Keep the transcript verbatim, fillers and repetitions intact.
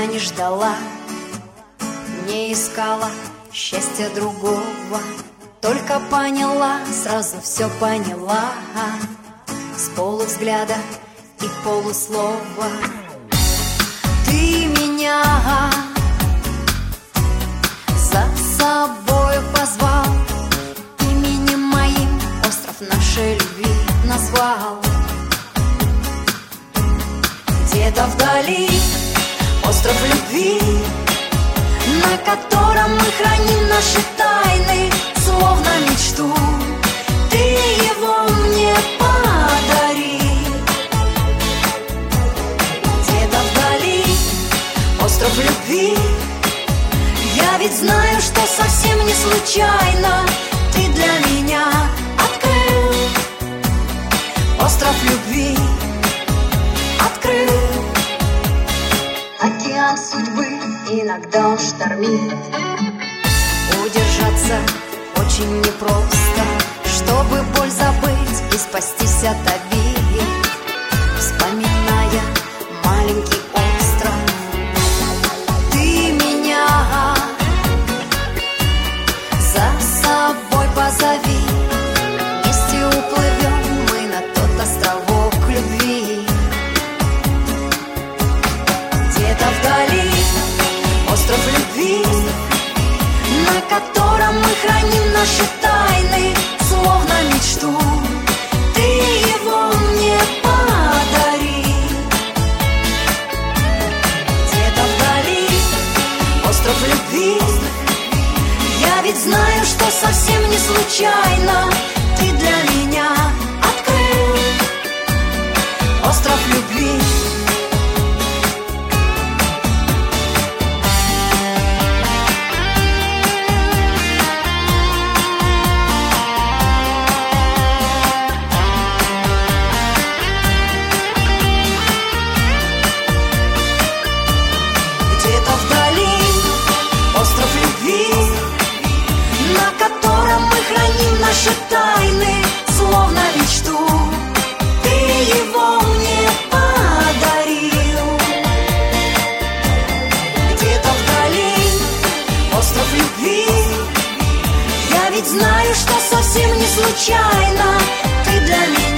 я не ждала, не искала счастья другого, только поняла, сразу все поняла, с полувзгляда и полуслова. Ты меня за собой позвал, именем моим остров нашей любви назвал. Где-то вдали остров любви, на котором мы храним наши тайны, словно мечту. Ты его мне подари. Где-то вдали остров любви, я ведь знаю, что совсем не случайно ты для меня открыл остров любви. Открыл. Океан судьбы иногда он штормит, удержаться очень непросто, чтобы боль забыть и спастись от обид, вспоминая маленький остров. Ты меня за собой позови, вместе уплывем мы на тот островок любви. Где-то вдали остров любви, на котором мы храним наши тайны, словно мечту. Ты его мне подари. Где-то вдали остров любви, я ведь знаю, что совсем не случайно ты для меня открыл остров любви. Наши тайны, словно мечту, ты его мне подарил. Где-то вдали остров любви, я ведь знаю, что совсем не случайно ты для меня